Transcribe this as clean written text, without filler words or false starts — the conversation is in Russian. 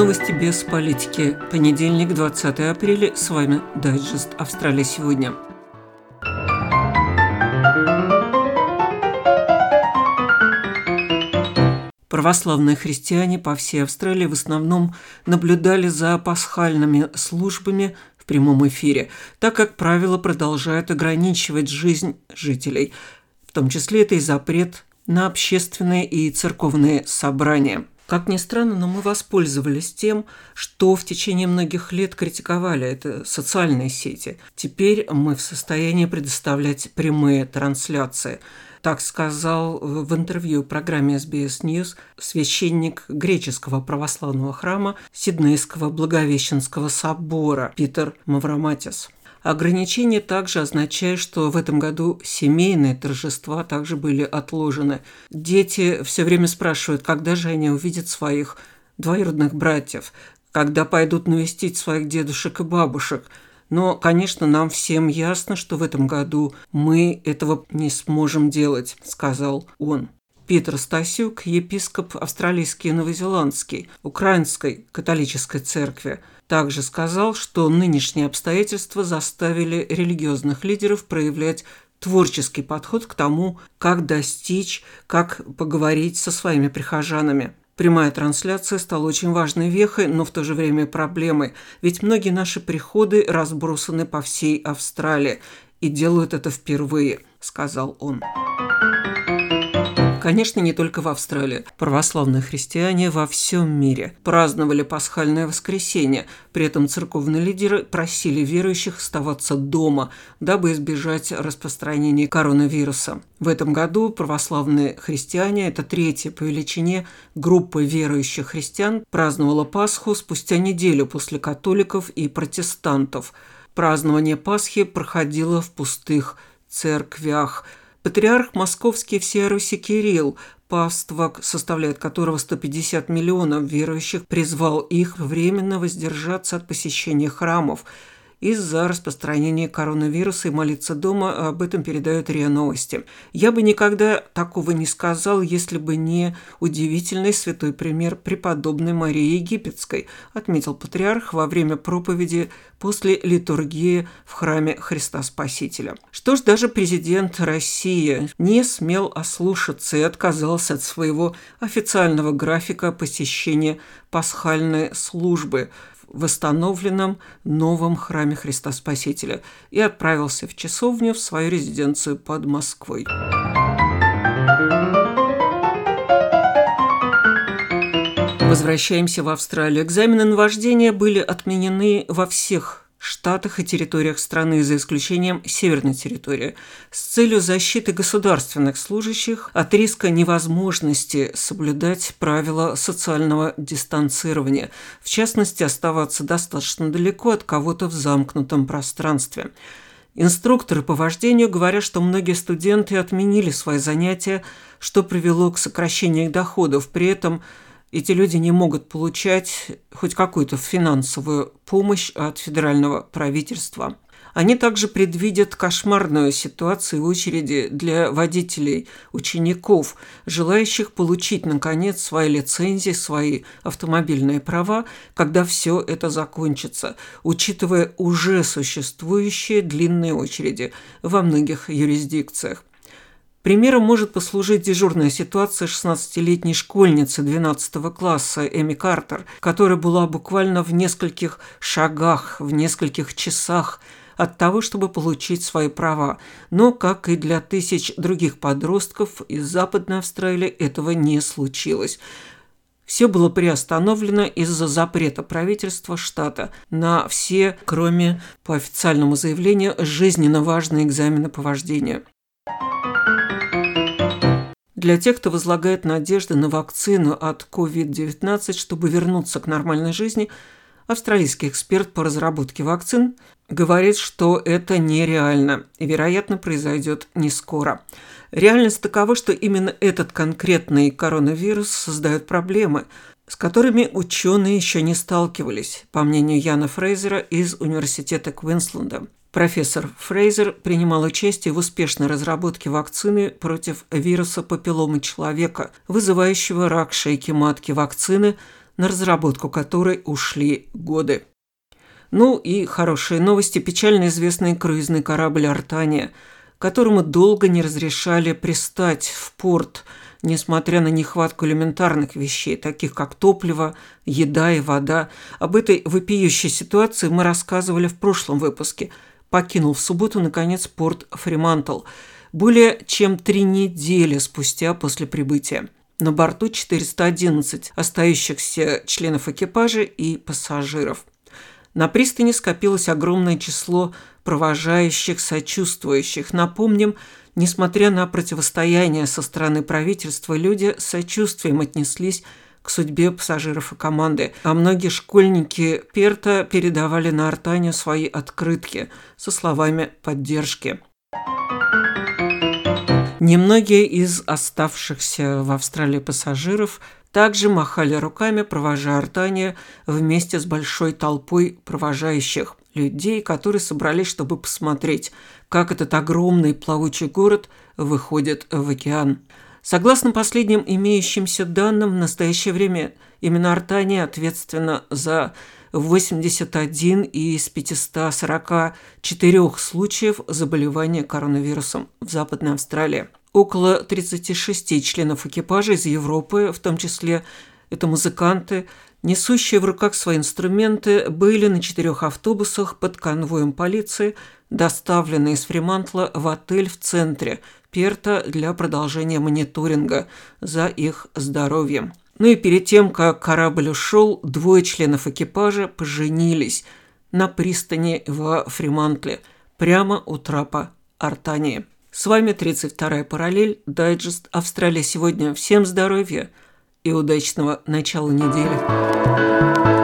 Новости без политики. Понедельник, 20 апреля. С вами дайджест «Австралия сегодня». Православные христиане по всей Австралии в основном наблюдали за пасхальными службами в прямом эфире, так как правила продолжают ограничивать жизнь жителей. В том числе это и запрет на общественные и церковные собрания. Как ни странно, но мы воспользовались тем, что в течение многих лет критиковали, это социальные сети. Теперь мы в состоянии предоставлять прямые трансляции. Так сказал в интервью программе SBS News священник греческого православного храма Сиднейского Благовещенского собора Питер Мавроматис. Ограничение также означает, что в этом году семейные торжества также были отложены. Дети все время спрашивают, когда же они увидят своих двоюродных братьев, когда пойдут навестить своих дедушек и бабушек. Но, конечно, нам всем ясно, что в этом году мы этого не сможем делать, сказал он. Питер Стасюк, епископ австралийский и новозеландский, Украинской католической церкви, также сказал, что нынешние обстоятельства заставили религиозных лидеров проявлять творческий подход к тому, как достичь, как поговорить со своими прихожанами. Прямая трансляция стала очень важной вехой, но в то же время проблемой, ведь многие наши приходы разбросаны по всей Австралии и делают это впервые, сказал он. Конечно, не только в Австралии. Православные христиане во всем мире праздновали пасхальное воскресенье. При этом церковные лидеры просили верующих оставаться дома, дабы избежать распространения коронавируса. В этом году православные христиане, это третья по величине группа верующих христиан, праздновала Пасху спустя неделю после католиков и протестантов. Празднование Пасхи проходило в пустых церквях. Патриарх Московский всея Руси Кирилл, паства, составляет которого 150 миллионов верующих, призвал их временно воздержаться от посещения храмов из-за распространения коронавируса и молиться дома. Об этом передают РИА Новости. Я бы никогда такого не сказал, если бы не удивительный святой пример преподобной Марии Египетской, отметил патриарх во время проповеди после литургии в храме Христа Спасителя. Что ж, даже президент России не смел ослушаться и отказался от своего официального графика посещения пасхальной службы в восстановленном новом храме Христа Спасителя и отправился в часовню в свою резиденцию под Москвой. Возвращаемся в Австралию. Экзамены на вождение были отменены во всех штатах и территориях страны, за исключением северной территории, с целью защиты государственных служащих от риска невозможности соблюдать правила социального дистанцирования, в частности, оставаться достаточно далеко от кого-то в замкнутом пространстве. Инструкторы по вождению говорят, что многие студенты отменили свои занятия, что привело к сокращению их доходов. При этом эти люди не могут получать хоть какую-то финансовую помощь от федерального правительства. Они также предвидят кошмарную ситуацию в очереди для водителей, учеников, желающих получить, наконец, свои лицензии, свои автомобильные права, когда все это закончится, учитывая уже существующие длинные очереди во многих юрисдикциях. Примером может послужить дежурная ситуация 16-летней школьницы 12 класса Эми Картер, которая была буквально в нескольких шагах, в нескольких часах от того, чтобы получить свои права. Но, как и для тысяч других подростков из Западной Австралии, этого не случилось. Все было приостановлено из-за запрета правительства штата на все, кроме, по официальному заявлению, жизненно важные экзамены по вождению. Для тех, кто возлагает надежды на вакцину от COVID-19, чтобы вернуться к нормальной жизни, австралийский эксперт по разработке вакцин говорит, что это нереально и, вероятно, произойдет не скоро. Реальность такова, что именно этот конкретный коронавирус создает проблемы, с которыми ученые еще не сталкивались, по мнению Яна Фрейзера из Университета Квинсленда. Профессор Фрейзер принимал участие в успешной разработке вакцины против вируса папилломы человека, вызывающего рак шейки матки. Вакцины на разработку которой ушли годы. Ну и хорошие новости. Печально известный круизный корабль «Артания», которому долго не разрешали пристать в порт, несмотря на нехватку элементарных вещей, таких как топливо, еда и вода. Об этой вопиющей ситуации мы рассказывали в прошлом выпуске. Покинул в субботу, наконец, порт Фримантл, более чем 3 недели спустя после прибытия. На борту 411 остающихся членов экипажа и пассажиров. На пристани скопилось огромное число провожающих, сочувствующих. Напомним, несмотря на противостояние со стороны правительства, люди с сочувствием отнеслись к судьбе пассажиров и команды, а многие школьники Перта передавали на Артанию свои открытки со словами поддержки. Немногие из оставшихся в Австралии пассажиров также махали руками, провожая Артанию вместе с большой толпой провожающих людей, которые собрались, чтобы посмотреть, как этот огромный плавучий город выходит в океан. Согласно последним имеющимся данным, в настоящее время именно Артания ответственна за 81 из 544 случаев заболевания коронавирусом в Западной Австралии. Около 36 членов экипажа из Европы, в том числе это музыканты, несущие в руках свои инструменты, были на 4 автобусах под конвоем полиции, доставлены из Фримантла в отель в центре Перта для продолжения мониторинга за их здоровьем. Ну и перед тем, как корабль ушел, 2 членов экипажа поженились на пристани во Фримантле, прямо у трапа Артании. С вами 32-я параллель, дайджест «Австралия сегодня». Всем здоровья и удачного начала недели.